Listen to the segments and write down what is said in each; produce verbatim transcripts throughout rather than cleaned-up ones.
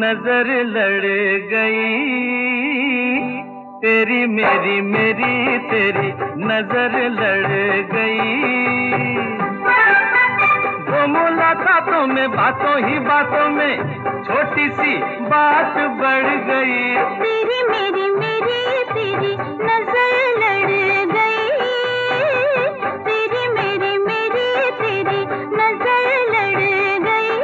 नजर लड़ गई, तेरी मेरी मेरी तेरी नजर लड़ गई। वो मुलाकातों में बातों ही बातों में छोटी सी बात बढ़ गई। तेरी मेरी मेरी तेरी नजर लड़ गई, तेरी मेरी मेरी तेरी नजर लड़ गई।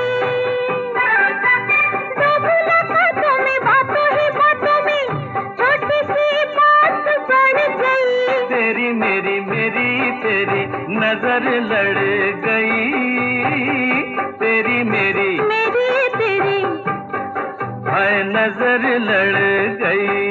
दो मुलाकातों में बातों ही बातों में छोटी सी बात बढ़ गई। तेरी मेरी मेरी तेरी नजर लड़ गई, तेरी मेरी मेरी तेरी हाय नजर लड़ गई।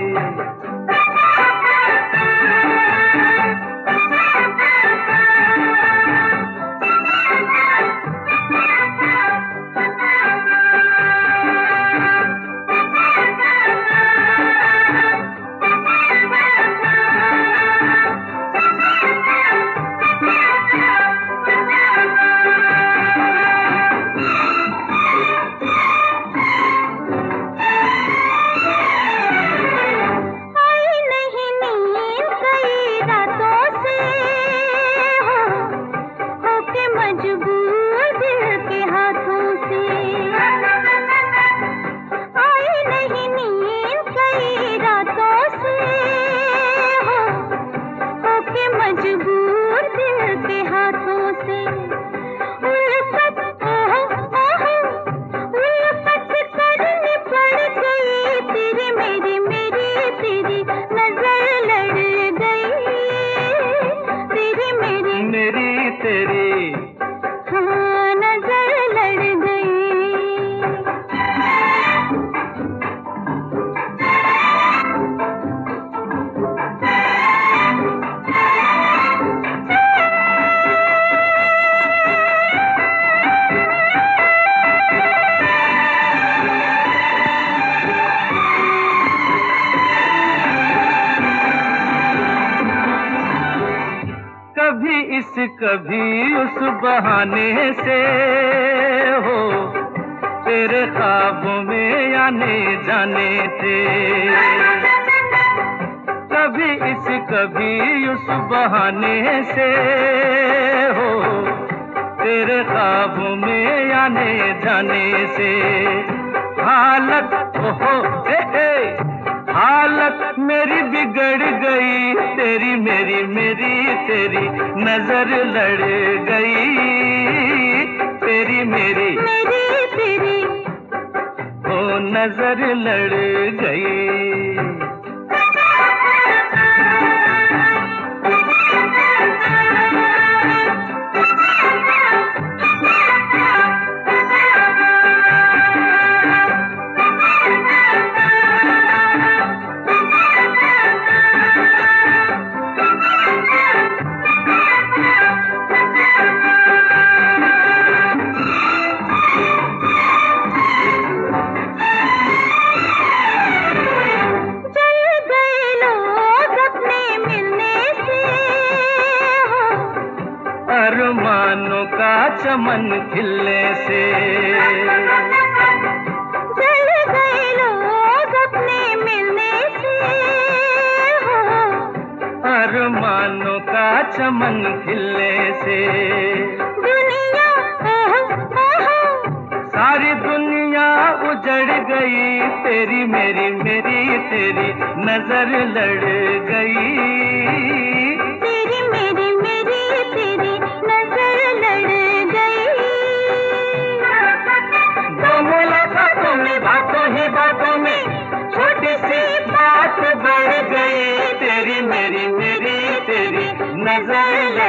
कभी इस कभी उस बहाने से हो तेरे ख्वाबों में आने जाने से। कभी इस कभी उस बहाने से हो तेरे ख्वाबों में आने जाने से। हालत ओहो ए ए हालत मेरी बिगड़ गई, तेरी मेरी मेरी तेरी नजर लड़ गई। तेरी मेरी मेरी तेरी ओ नजर लड़ गई। अरमानों का चमन खिलने से जल गए लोग अपने मिलने से हो। अरमानों का चमन खिलने से दुनिया ओहो ओहो सारी दुनिया उजड़ गई। तेरी मेरी मेरी तेरी नजर लड़ गई। तेरी मेरी मेरी तेरी नजर लड़ गई। दो मुलाकातों में बातों ही बातों में छोटी सी बात बढ़ गई। तेरी मेरी मेरी तेरी नजर लड़